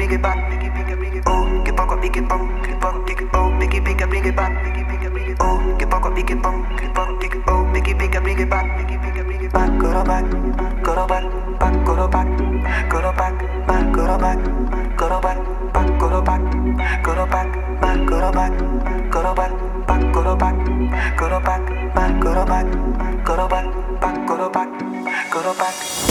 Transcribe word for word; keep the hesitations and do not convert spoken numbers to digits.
bring it back. Oh, que poco pique pom, que poco pique oh, pique pique bring it back. Oh, que poco pique pom, que poco pique oh, pique pique bring it back. Back, go back, go back, back, go back, go back, back, go back, go back, back, go back, go back, back, go back, go back, back, go back, go back, back, go back, go back, back, go back, go back.